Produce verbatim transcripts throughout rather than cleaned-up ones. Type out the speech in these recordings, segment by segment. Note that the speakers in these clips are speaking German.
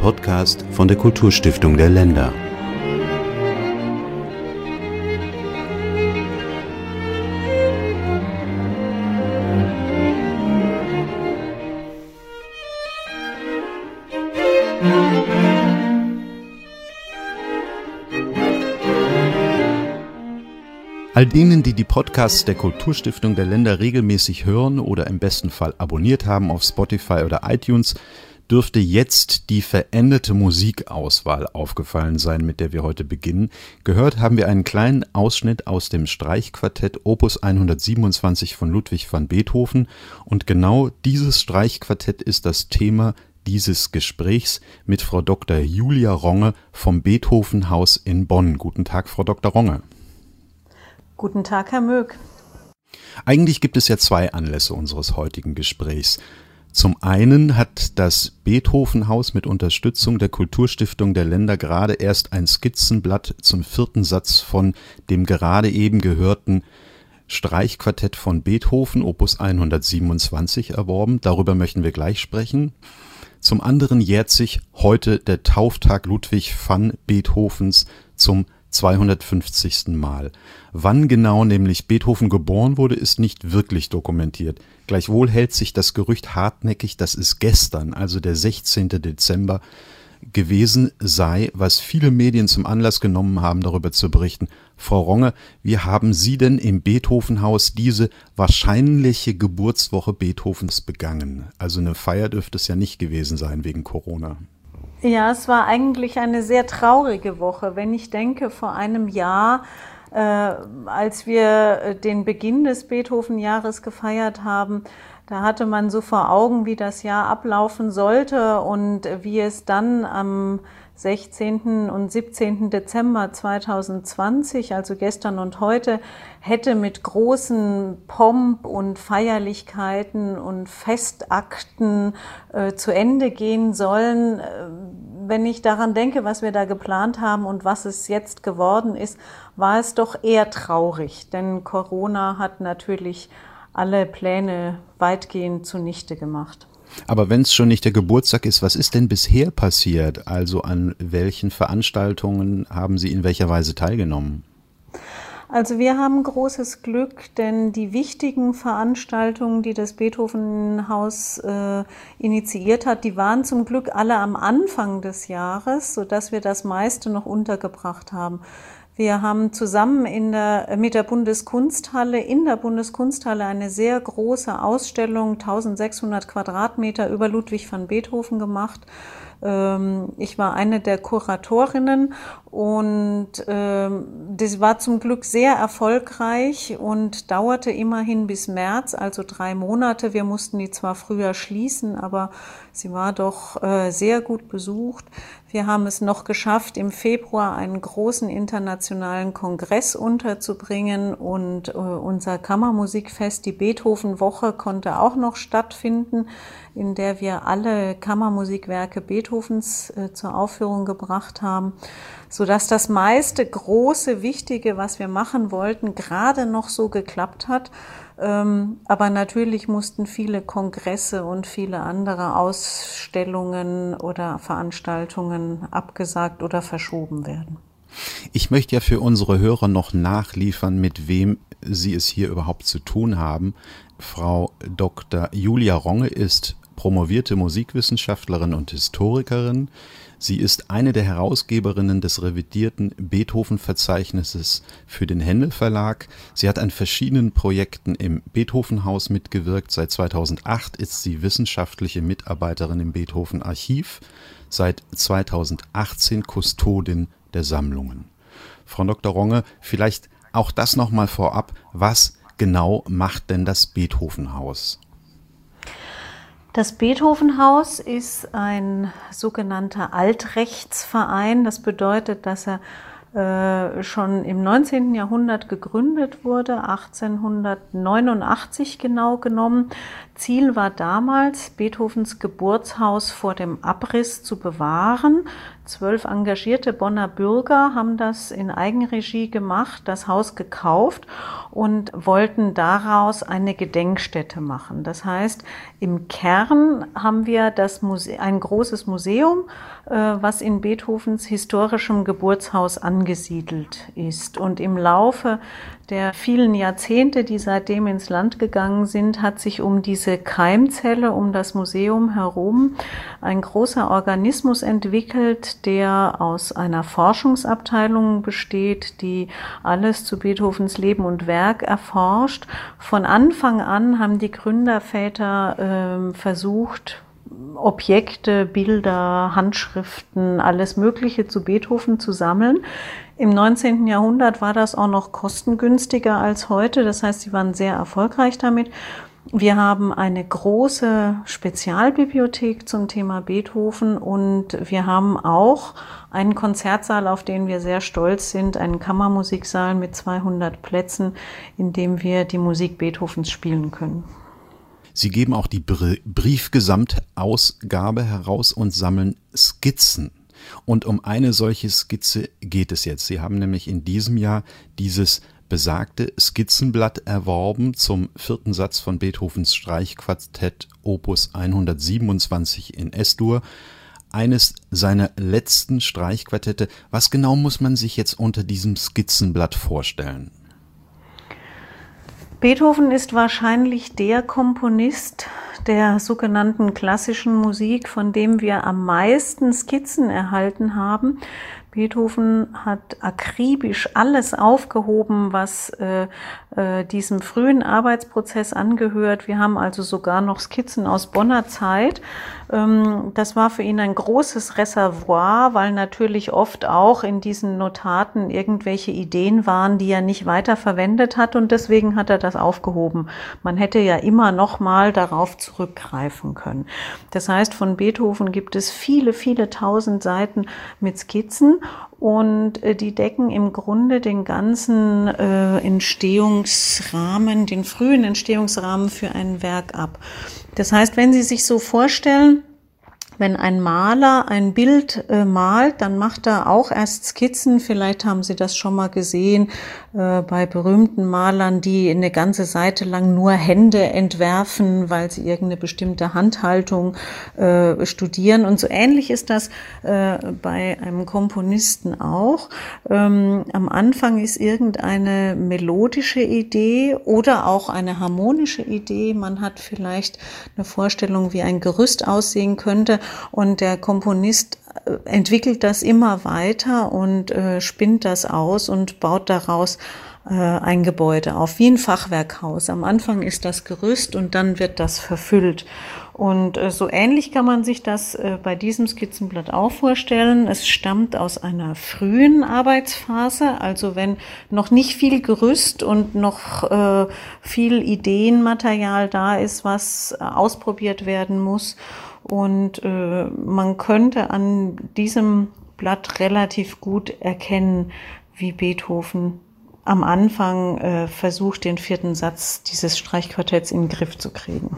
Podcast von der Kulturstiftung der Länder. All denen, die die Podcasts der Kulturstiftung der Länder regelmäßig hören oder im besten Fall abonniert haben auf Spotify oder iTunes, dürfte jetzt die veränderte Musikauswahl aufgefallen sein, mit der wir heute beginnen. Gehört haben wir einen kleinen Ausschnitt aus dem Streichquartett Opus hundertsiebenundzwanzig von Ludwig van Beethoven, und genau dieses Streichquartett ist das Thema dieses Gesprächs mit Frau Doktor Julia Ronge vom Beethoven-Haus in Bonn. Guten Tag, Frau Doktor Ronge. Guten Tag, Herr Möck. Eigentlich gibt es ja zwei Anlässe unseres heutigen Gesprächs. Zum einen hat das Beethoven-Haus mit Unterstützung der Kulturstiftung der Länder gerade erst ein Skizzenblatt zum vierten Satz von dem gerade eben gehörten Streichquartett von Beethoven, Opus hundertsiebenundzwanzig, erworben. Darüber möchten wir gleich sprechen. Zum anderen jährt sich heute der Tauftag Ludwig van Beethovens zum zweihundertfünfzigsten Mal. Wann genau nämlich Beethoven geboren wurde, ist nicht wirklich dokumentiert. Gleichwohl hält sich das Gerücht hartnäckig, dass es gestern, also der sechzehnten Dezember, gewesen sei, was viele Medien zum Anlass genommen haben, darüber zu berichten. Frau Ronge, wie haben Sie denn im Beethoven-Haus diese wahrscheinliche Geburtswoche Beethovens begangen? Also eine Feier dürfte es ja nicht gewesen sein wegen Corona. Ja, es war eigentlich eine sehr traurige Woche. Wenn ich denke, vor einem Jahr, äh, als wir den Beginn des Beethoven-Jahres gefeiert haben, da hatte man so vor Augen, wie das Jahr ablaufen sollte und wie es dann am sechzehnten und siebzehnten Dezember zweitausendzwanzig, also gestern und heute, hätte mit großen Pomp und Feierlichkeiten und Festakten äh, zu Ende gehen sollen. Wenn ich daran denke, was wir da geplant haben und was es jetzt geworden ist, war es doch eher traurig, denn Corona hat natürlich alle Pläne weitgehend zunichte gemacht. Aber wenn es schon nicht der Geburtstag ist, was ist denn bisher passiert? Also an welchen Veranstaltungen haben Sie in welcher Weise teilgenommen? Also wir haben großes Glück, denn die wichtigen Veranstaltungen, die das Beethoven-Haus äh, initiiert hat, die waren zum Glück alle am Anfang des Jahres, sodass wir das meiste noch untergebracht haben. Wir haben zusammen in der, mit der Bundeskunsthalle, in der Bundeskunsthalle eine sehr große Ausstellung, eintausendsechshundert Quadratmeter, über Ludwig van Beethoven gemacht. Ich war eine der Kuratorinnen und das war zum Glück sehr erfolgreich und dauerte immerhin bis März, also drei Monate. Wir mussten die zwar früher schließen, aber sie war doch sehr gut besucht. Wir haben es noch geschafft, im Februar einen großen internationalen Kongress unterzubringen und unser Kammermusikfest, die Beethoven-Woche, konnte auch noch stattfinden, in der wir alle Kammermusikwerke Beethovens äh, zur Aufführung gebracht haben, sodass das meiste große, wichtige, was wir machen wollten, gerade noch so geklappt hat. Ähm, aber natürlich mussten viele Kongresse und viele andere Ausstellungen oder Veranstaltungen abgesagt oder verschoben werden. Ich möchte ja für unsere Hörer noch nachliefern, mit wem Sie es hier überhaupt zu tun haben. Frau Doktor Julia Ronge ist promovierte Musikwissenschaftlerin und Historikerin. Sie ist eine der Herausgeberinnen des revidierten Beethoven-Verzeichnisses für den Händel Verlag. Sie hat an verschiedenen Projekten im Beethoven-Haus mitgewirkt. Seit zweitausendacht ist sie wissenschaftliche Mitarbeiterin im Beethoven-Archiv. Seit zweitausendachtzehn Kustodin der Sammlungen. Frau Doktor Ronge, vielleicht auch das nochmal vorab. Was genau macht denn das Beethoven-Haus? Das Beethoven-Haus ist ein sogenannter Altrechtsverein. Das bedeutet, dass er äh, schon im neunzehnten Jahrhundert gegründet wurde, achtzehnhundertneunundachtzig genau genommen. Ziel war damals, Beethovens Geburtshaus vor dem Abriss zu bewahren. Zwölf engagierte Bonner Bürger haben das in Eigenregie gemacht, das Haus gekauft und wollten daraus eine Gedenkstätte machen. Das heißt, im Kern haben wir das Muse- ein großes Museum, äh, was in Beethovens historischem Geburtshaus angesiedelt ist. Und im Laufe der vielen Jahrzehnte, die seitdem ins Land gegangen sind, hat sich um diese Keimzelle, um das Museum herum, ein großer Organismus entwickelt, der aus einer Forschungsabteilung besteht, die alles zu Beethovens Leben und Werk erforscht. Von Anfang an haben die Gründerväter äh, versucht, Objekte, Bilder, Handschriften, alles Mögliche zu Beethoven zu sammeln. Im neunzehnten Jahrhundert war das auch noch kostengünstiger als heute. Das heißt, sie waren sehr erfolgreich damit. Wir haben eine große Spezialbibliothek zum Thema Beethoven und wir haben auch einen Konzertsaal, auf den wir sehr stolz sind, einen Kammermusiksaal mit zweihundert Plätzen, in dem wir die Musik Beethovens spielen können. Sie geben auch die Briefgesamtausgabe heraus und sammeln Skizzen. Und um eine solche Skizze geht es jetzt. Sie haben nämlich in diesem Jahr dieses besagte Skizzenblatt erworben zum vierten Satz von Beethovens Streichquartett Opus hundertsiebenundzwanzig in S-Dur. Eines seiner letzten Streichquartette. Was genau muss man sich jetzt unter diesem Skizzenblatt vorstellen? Beethoven ist wahrscheinlich der Komponist der sogenannten klassischen Musik, von dem wir am meisten Skizzen erhalten haben. Beethoven hat akribisch alles aufgehoben, was äh, äh, diesem frühen Arbeitsprozess angehört. Wir haben also sogar noch Skizzen aus Bonner Zeit. Ähm, das war für ihn ein großes Reservoir, weil natürlich oft auch in diesen Notaten irgendwelche Ideen waren, die er nicht weiter verwendet hat, und deswegen hat er das aufgehoben. Man hätte ja immer noch mal darauf zurückgreifen können. Das heißt, von Beethoven gibt es viele, viele tausend Seiten mit Skizzen. Und äh, die decken im Grunde den ganzen äh, Entstehungsrahmen, den frühen Entstehungsrahmen für ein Werk ab. Das heißt, wenn Sie sich so vorstellen, wenn ein Maler ein Bild äh, malt, dann macht er auch erst Skizzen. Vielleicht haben Sie das schon mal gesehen äh, bei berühmten Malern, die eine ganze Seite lang nur Hände entwerfen, weil sie irgendeine bestimmte Handhaltung äh, studieren. Und so ähnlich ist das äh, bei einem Komponisten auch. Ähm, am Anfang ist irgendeine melodische Idee oder auch eine harmonische Idee. Man hat vielleicht eine Vorstellung, wie ein Gerüst aussehen könnte. Und der Komponist entwickelt das immer weiter und äh, spinnt das aus und baut daraus äh, ein Gebäude auf, wie ein Fachwerkhaus. Am Anfang ist das Gerüst und dann wird das verfüllt. Und äh, so ähnlich kann man sich das äh, bei diesem Skizzenblatt auch vorstellen. Es stammt aus einer frühen Arbeitsphase, also wenn noch nicht viel Gerüst und noch äh, viel Ideenmaterial da ist, was äh, ausprobiert werden muss. Und äh, man könnte an diesem Blatt relativ gut erkennen, wie Beethoven am Anfang äh, versucht, den vierten Satz dieses Streichquartetts in den Griff zu kriegen.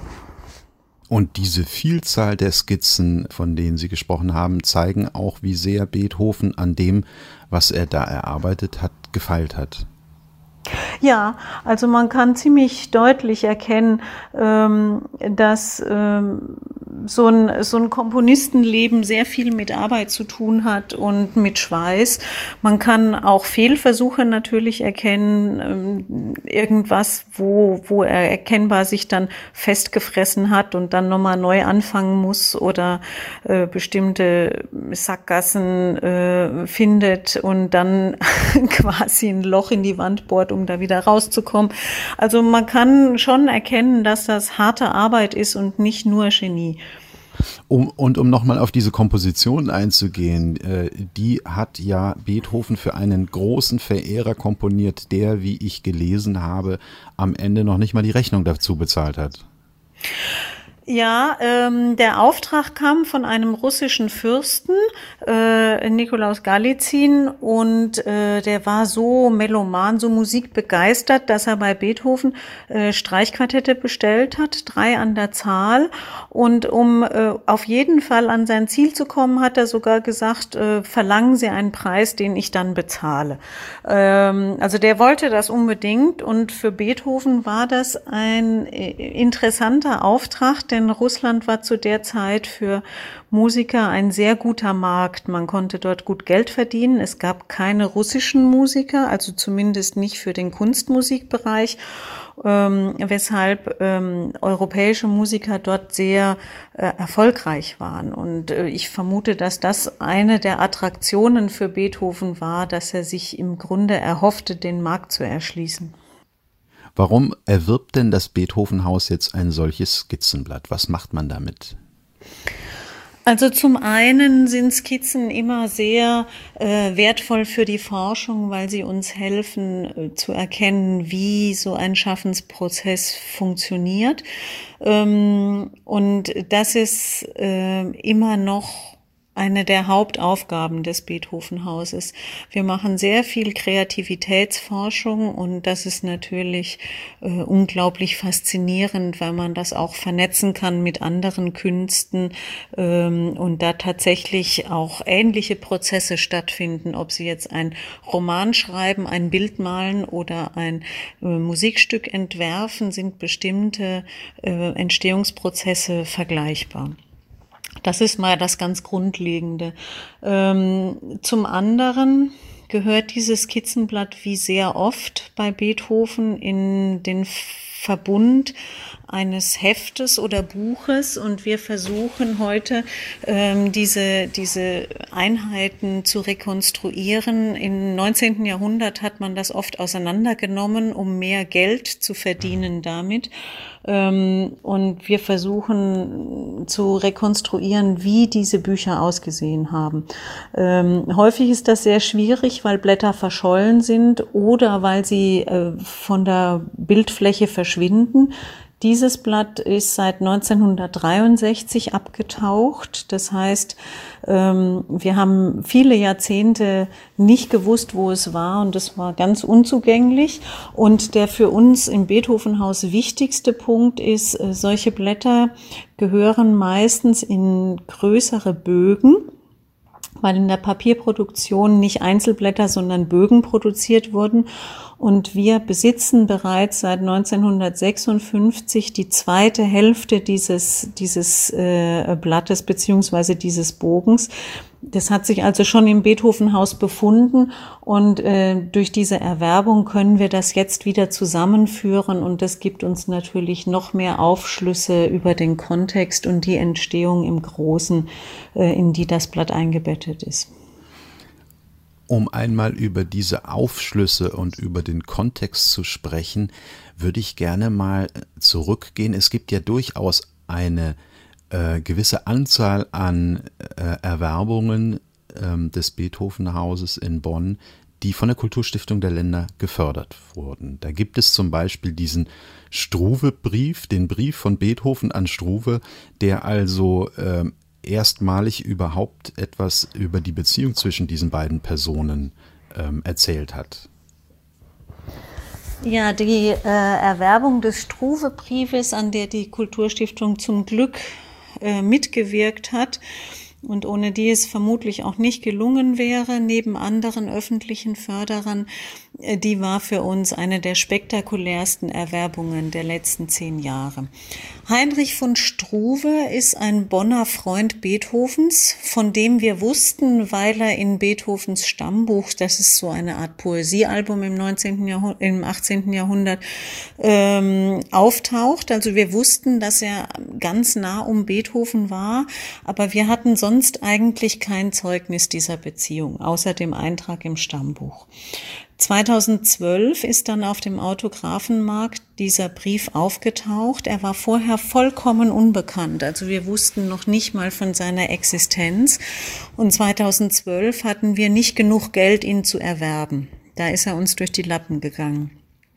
Und diese Vielzahl der Skizzen, von denen Sie gesprochen haben, zeigen auch, wie sehr Beethoven an dem, was er da erarbeitet hat, gefeilt hat. Ja, also man kann ziemlich deutlich erkennen, ähm, dass ähm, so ein, so ein Komponistenleben sehr viel mit Arbeit zu tun hat und mit Schweiß. Man kann auch Fehlversuche natürlich erkennen, ähm, irgendwas, wo, wo er erkennbar sich dann festgefressen hat und dann nochmal neu anfangen muss oder äh, bestimmte Sackgassen äh, findet und dann quasi ein Loch in die Wand bohrt, um da wieder rauszukommen. Also man kann schon erkennen, dass das harte Arbeit ist und nicht nur Genie. Um, und um nochmal auf diese Komposition einzugehen, äh, die hat ja Beethoven für einen großen Verehrer komponiert, der, wie ich gelesen habe, am Ende noch nicht mal die Rechnung dazu bezahlt hat. Ja, ähm, der Auftrag kam von einem russischen Fürsten, äh, Nikolaus Galizin, und äh, der war so meloman, so musikbegeistert, dass er bei Beethoven äh, Streichquartette bestellt hat, drei an der Zahl. Und um äh, auf jeden Fall an sein Ziel zu kommen, hat er sogar gesagt, äh, verlangen Sie einen Preis, den ich dann bezahle. Ähm, also der wollte das unbedingt, und für Beethoven war das ein äh, interessanter Auftrag, denn Russland war zu der Zeit für Musiker ein sehr guter Markt. Man konnte dort gut Geld verdienen. Es gab keine russischen Musiker, also zumindest nicht für den Kunstmusikbereich, ähm, weshalb ähm, europäische Musiker dort sehr äh, erfolgreich waren. Und äh, ich vermute, dass das eine der Attraktionen für Beethoven war, dass er sich im Grunde erhoffte, den Markt zu erschließen. Warum erwirbt denn das Beethoven-Haus jetzt ein solches Skizzenblatt? Was macht man damit? Also zum einen sind Skizzen immer sehr äh, wertvoll für die Forschung, weil sie uns helfen äh, zu erkennen, wie so ein Schaffensprozess funktioniert. Ähm, und das ist äh, immer noch eine der Hauptaufgaben des Beethoven-Hauses. Wir machen sehr viel Kreativitätsforschung, und das ist natürlich äh, unglaublich faszinierend, weil man das auch vernetzen kann mit anderen Künsten ähm, und da tatsächlich auch ähnliche Prozesse stattfinden, ob Sie jetzt ein Roman schreiben, ein Bild malen oder ein äh, Musikstück entwerfen, sind bestimmte äh, Entstehungsprozesse vergleichbar. Das ist mal das ganz Grundlegende. Ähm, zum anderen gehört dieses Skizzenblatt wie sehr oft bei Beethoven in den Verbund eines Heftes oder Buches, und wir versuchen heute ähm, diese diese Einheiten zu rekonstruieren. Im neunzehnten Jahrhundert hat man das oft auseinandergenommen, um mehr Geld zu verdienen damit. Ähm, und wir versuchen zu rekonstruieren, wie diese Bücher ausgesehen haben. Ähm, häufig ist das sehr schwierig, weil Blätter verschollen sind oder weil sie äh, von der Bildfläche verschwinden. Dieses Blatt ist seit neunzehnhundertdreiundsechzig abgetaucht. Das heißt, wir haben viele Jahrzehnte nicht gewusst, wo es war, und es war ganz unzugänglich. Und der für uns im Beethoven-Haus wichtigste Punkt ist, solche Blätter gehören meistens in größere Bögen, weil in der Papierproduktion nicht Einzelblätter, sondern Bögen produziert wurden. Und wir besitzen bereits seit neunzehnhundertsechsundfünfzig die zweite Hälfte dieses, dieses äh, Blattes beziehungsweise dieses Bogens. Das hat sich also schon im Beethoven-Haus befunden, und äh, durch diese Erwerbung können wir das jetzt wieder zusammenführen, und das gibt uns natürlich noch mehr Aufschlüsse über den Kontext und die Entstehung im Großen, äh, in die das Blatt eingebettet ist. Um einmal über diese Aufschlüsse und über den Kontext zu sprechen, würde ich gerne mal zurückgehen. Es gibt ja durchaus eine äh, gewisse Anzahl an äh, Erwerbungen äh, des Beethoven-Hauses in Bonn, die von der Kulturstiftung der Länder gefördert wurden. Da gibt es zum Beispiel diesen Struve-Brief, den Brief von Beethoven an Struve, der also äh, erstmalig überhaupt etwas über die Beziehung zwischen diesen beiden Personen ähm, erzählt hat. Ja, die äh, Erwerbung des Struve-Briefes, an der die Kulturstiftung zum Glück äh, mitgewirkt hat und ohne die es vermutlich auch nicht gelungen wäre, neben anderen öffentlichen Förderern, äh, die war für uns eine der spektakulärsten Erwerbungen der letzten zehn Jahre. Heinrich von Struve ist ein Bonner Freund Beethovens, von dem wir wussten, weil er in Beethovens Stammbuch, das ist so eine Art Poesiealbum im neunzehnten Jahrhundert, im achtzehnten Jahrhundert, ähm, auftaucht. Also wir wussten, dass er ganz nah um Beethoven war, aber wir hatten sonst eigentlich kein Zeugnis dieser Beziehung, außer dem Eintrag im Stammbuch. zweitausendzwölf ist dann auf dem Autographenmarkt dieser Brief aufgetaucht. Er war vorher vollkommen unbekannt. Also wir wussten noch nicht mal von seiner Existenz. Und zweitausendzwölf hatten wir nicht genug Geld, ihn zu erwerben. Da ist er uns durch die Lappen gegangen.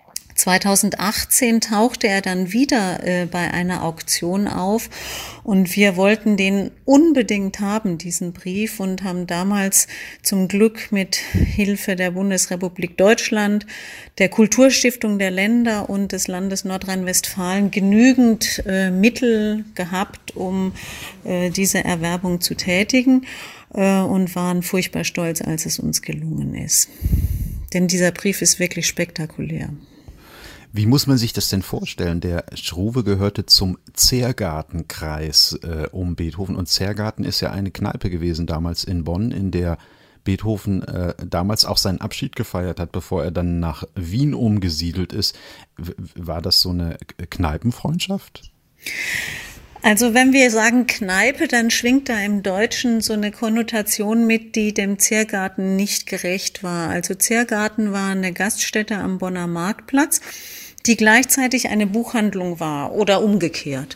zweitausendachtzehn tauchte er dann wieder äh, bei einer Auktion auf und wir wollten den unbedingt haben, diesen Brief, und haben damals zum Glück mit Hilfe der Bundesrepublik Deutschland, der Kulturstiftung der Länder und des Landes Nordrhein-Westfalen genügend äh, Mittel gehabt, um äh, diese Erwerbung zu tätigen, äh, und waren furchtbar stolz, als es uns gelungen ist. Denn dieser Brief ist wirklich spektakulär. Wie muss man sich das denn vorstellen? Der Struve gehörte zum Zergartenkreis äh, um Beethoven, und Zergarten ist ja eine Kneipe gewesen damals in Bonn, in der Beethoven äh, damals auch seinen Abschied gefeiert hat, bevor er dann nach Wien umgesiedelt ist. W- war das so eine Kneipenfreundschaft? Also wenn wir sagen Kneipe, dann schwingt da im Deutschen so eine Konnotation mit, die dem Ziergarten nicht gerecht war. Also Ziergarten war eine Gaststätte am Bonner Marktplatz, die gleichzeitig eine Buchhandlung war oder umgekehrt.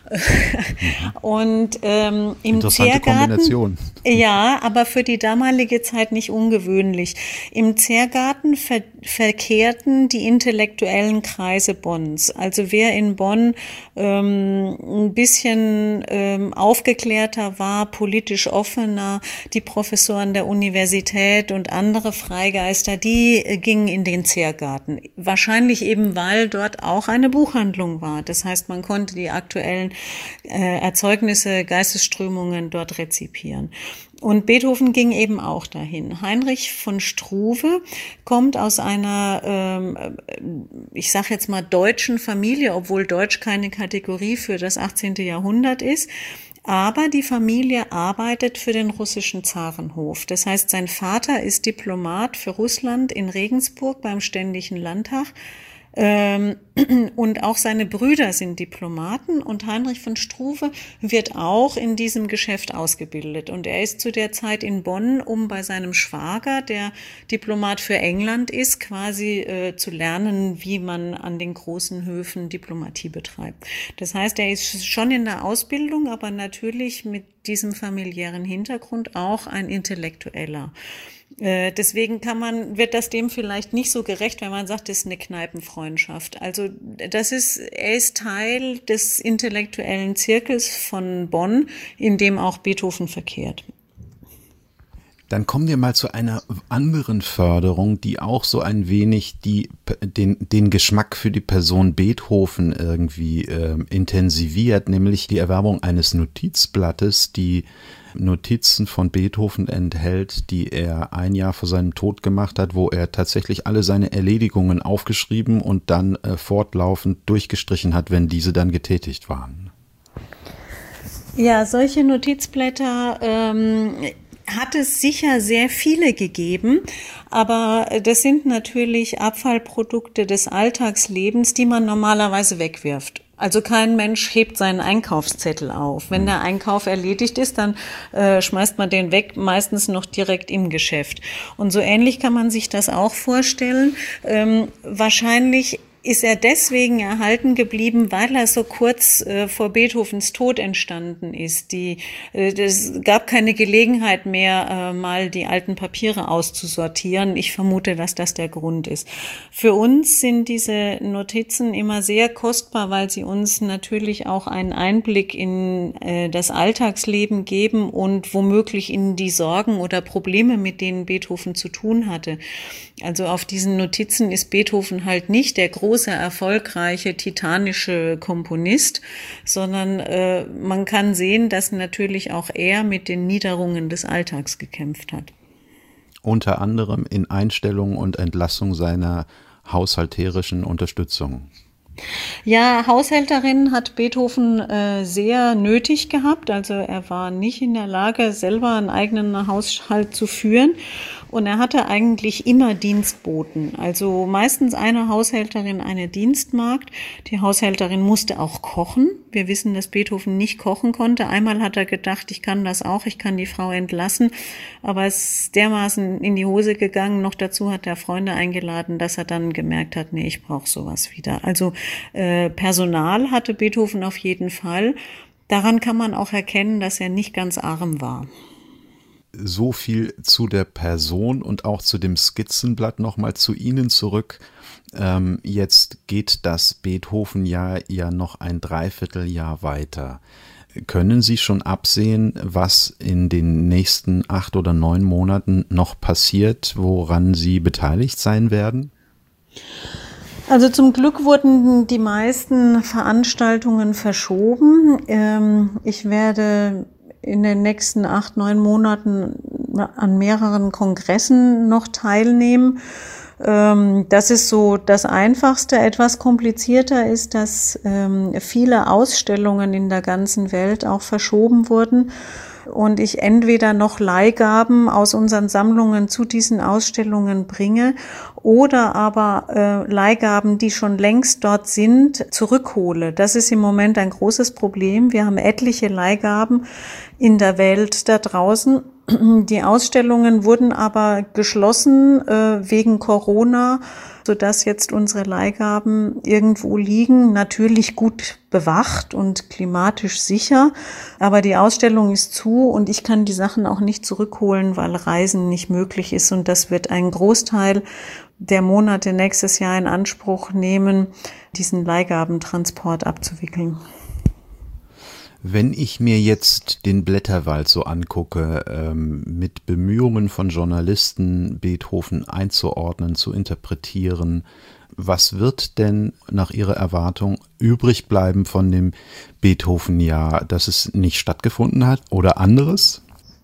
Und ähm, im Interessante Ziergarten, Kombination. Ja, aber für die damalige Zeit nicht ungewöhnlich. Im Ziergarten ver- verkehrten die intellektuellen Kreise Bonns. Also wer in Bonn ähm, ein bisschen ähm, aufgeklärter war, politisch offener, die Professoren der Universität und andere Freigeister, die äh, gingen in den Ziergarten. Wahrscheinlich eben, weil dort auch eine Buchhandlung war. Das heißt, man konnte die aktuellen äh, Erzeugnisse, Geistesströmungen dort rezipieren. Und Beethoven ging eben auch dahin. Heinrich von Struve kommt aus einer, ähm, ich sage jetzt mal, deutschen Familie, obwohl Deutsch keine Kategorie für das achtzehnte Jahrhundert ist. Aber die Familie arbeitet für den russischen Zarenhof. Das heißt, sein Vater ist Diplomat für Russland in Regensburg beim Ständigen Landtag. Und auch seine Brüder sind Diplomaten, und Heinrich von Struve wird auch in diesem Geschäft ausgebildet. Und er ist zu der Zeit in Bonn, um bei seinem Schwager, der Diplomat für England ist, quasi äh, zu lernen, wie man an den großen Höfen Diplomatie betreibt. Das heißt, er ist schon in der Ausbildung, aber natürlich mit diesem familiären Hintergrund auch ein Intellektueller. Deswegen kann man, wird das dem vielleicht nicht so gerecht, wenn man sagt, das ist eine Kneipenfreundschaft. Also das ist, er ist Teil des intellektuellen Zirkels von Bonn, in dem auch Beethoven verkehrt. Dann kommen wir mal zu einer anderen Förderung, die auch so ein wenig die, den, den Geschmack für die Person Beethoven irgendwie äh, intensiviert, nämlich die Erwerbung eines Notizblattes, die Notizen von Beethoven enthält, die er ein Jahr vor seinem Tod gemacht hat, wo er tatsächlich alle seine Erledigungen aufgeschrieben und dann äh, fortlaufend durchgestrichen hat, wenn diese dann getätigt waren. Ja, solche Notizblätter ähm, hat es sicher sehr viele gegeben, aber das sind natürlich Abfallprodukte des Alltagslebens, die man normalerweise wegwirft. Also kein Mensch hebt seinen Einkaufszettel auf. Wenn der Einkauf erledigt ist, dann äh, schmeißt man den weg, meistens noch direkt im Geschäft. Und so ähnlich kann man sich das auch vorstellen. Ähm, wahrscheinlich ist er deswegen erhalten geblieben, weil er so kurz äh, vor Beethovens Tod entstanden ist. Die, äh, es gab keine Gelegenheit mehr, äh, mal die alten Papiere auszusortieren. Ich vermute, dass das der Grund ist. Für uns sind diese Notizen immer sehr kostbar, weil sie uns natürlich auch einen Einblick in äh, das Alltagsleben geben und womöglich in die Sorgen oder Probleme, mit denen Beethoven zu tun hatte. Also auf diesen Notizen ist Beethoven halt nicht der große, erfolgreiche, titanische Komponist, sondern äh, man kann sehen, dass natürlich auch er mit den Niederungen des Alltags gekämpft hat. Unter anderem in Einstellung und Entlassung seiner haushalterischen Unterstützung. Ja, Haushälterin hat Beethoven äh, sehr nötig gehabt. Also er war nicht in der Lage, selber einen eigenen Haushalt zu führen. Und er hatte eigentlich immer Dienstboten. Also meistens eine Haushälterin, eine Dienstmagd. Die Haushälterin musste auch kochen. Wir wissen, dass Beethoven nicht kochen konnte. Einmal hat er gedacht, ich kann das auch, ich kann die Frau entlassen. Aber es ist dermaßen in die Hose gegangen. Noch dazu hat er Freunde eingeladen, dass er dann gemerkt hat, nee, ich brauche sowas wieder. Also äh, Personal hatte Beethoven auf jeden Fall. Daran kann man auch erkennen, dass er nicht ganz arm war. so viel zu der Person und auch zu dem Skizzenblatt, nochmal zu Ihnen zurück. Ähm, jetzt geht das Beethoven-Jahr ja noch ein Dreivierteljahr weiter. Können Sie schon absehen, was in den nächsten acht oder neun Monaten noch passiert, woran Sie beteiligt sein werden? Also zum Glück wurden die meisten Veranstaltungen verschoben. Ähm, ich werde in den nächsten acht, neun Monaten an mehreren Kongressen noch teilnehmen. Das ist so das Einfachste. Etwas komplizierter ist, dass viele Ausstellungen in der ganzen Welt auch verschoben wurden und ich entweder noch Leihgaben aus unseren Sammlungen zu diesen Ausstellungen bringe oder aber äh, Leihgaben, die schon längst dort sind, zurückhole. Das ist im Moment ein großes Problem. Wir haben etliche Leihgaben in der Welt da draußen. Die Ausstellungen wurden aber geschlossen äh, wegen Corona, sodass jetzt unsere Leihgaben irgendwo liegen, natürlich gut bewacht und klimatisch sicher, aber die Ausstellung ist zu und ich kann die Sachen auch nicht zurückholen, weil Reisen nicht möglich ist und das wird einen Großteil der Monate nächstes Jahr in Anspruch nehmen, diesen Leihgabentransport abzuwickeln. Wenn ich mir jetzt den Blätterwald so angucke, ähm, mit Bemühungen von Journalisten, Beethoven einzuordnen, zu interpretieren, was wird denn nach Ihrer Erwartung übrig bleiben von dem Beethoven-Jahr, dass es nicht stattgefunden hat oder anderes?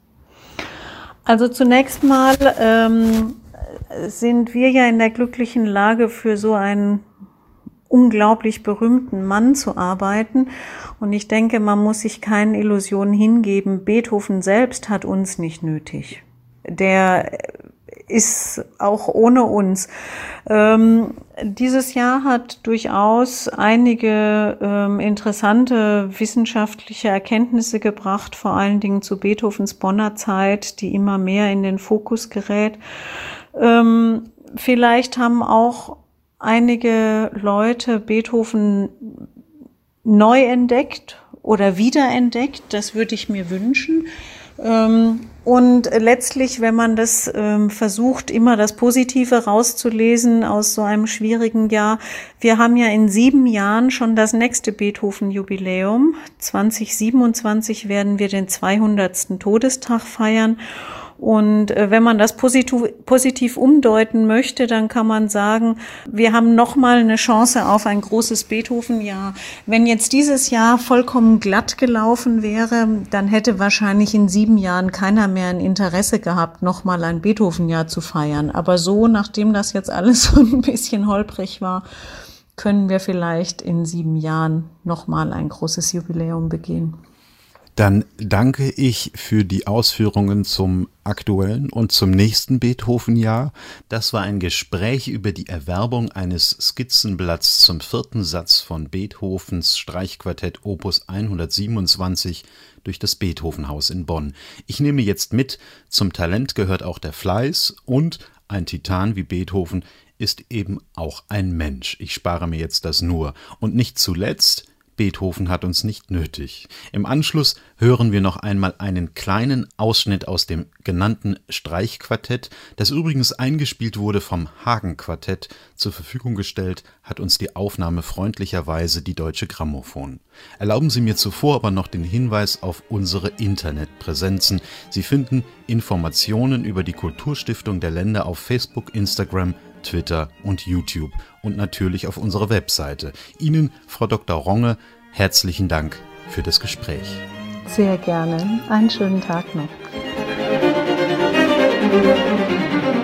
Also zunächst mal ähm, sind wir ja in der glücklichen Lage, für so einen unglaublich berühmten Mann zu arbeiten. Und ich denke, man muss sich keinen Illusionen hingeben. Beethoven selbst hat uns nicht nötig. Der ist auch ohne uns. Ähm, dieses Jahr hat durchaus einige ähm, interessante wissenschaftliche Erkenntnisse gebracht, vor allen Dingen zu Beethovens Bonner Zeit, die immer mehr in den Fokus gerät. Ähm, vielleicht haben auch einige Leute Beethoven neu entdeckt oder wiederentdeckt. Das würde ich mir wünschen. Und letztlich, wenn man das versucht, immer das Positive rauszulesen aus so einem schwierigen Jahr. Wir haben ja in sieben Jahren schon das nächste Beethoven-Jubiläum. zwanzig siebenundzwanzig werden wir den zweihundertsten Todestag feiern. Und äh, wenn man das positiv, positiv umdeuten möchte, dann kann man sagen, wir haben nochmal eine Chance auf ein großes Beethoven-Jahr. Wenn jetzt dieses Jahr vollkommen glatt gelaufen wäre, dann hätte wahrscheinlich in sieben Jahren keiner mehr ein Interesse gehabt, nochmal ein Beethoven-Jahr zu feiern. Aber so, nachdem das jetzt alles so ein bisschen holprig war, können wir vielleicht in sieben Jahren nochmal ein großes Jubiläum begehen. Dann danke ich für die Ausführungen zum aktuellen und zum nächsten Beethoven-Jahr. Das war ein Gespräch über die Erwerbung eines Skizzenblatts zum vierten Satz von Beethovens Streichquartett Opus hundertsiebenundzwanzig durch das Beethoven-Haus in Bonn. Ich nehme jetzt mit, zum Talent gehört auch der Fleiß und ein Titan wie Beethoven ist eben auch ein Mensch. Ich spare mir jetzt das nur. Und nicht zuletzt, Beethoven hat uns nicht nötig. Im Anschluss hören wir noch einmal einen kleinen Ausschnitt aus dem genannten Streichquartett, das übrigens eingespielt wurde vom Hagen-Quartett. Zur Verfügung gestellt hat uns die Aufnahme freundlicherweise die Deutsche Grammophon. Erlauben Sie mir zuvor aber noch den Hinweis auf unsere Internetpräsenzen. Sie finden Informationen über die Kulturstiftung der Länder auf Facebook, Instagram, Twitter und YouTube und natürlich auf unserer Webseite. Ihnen, Frau Doktor Ronge, herzlichen Dank für das Gespräch. Sehr gerne. Einen schönen Tag noch.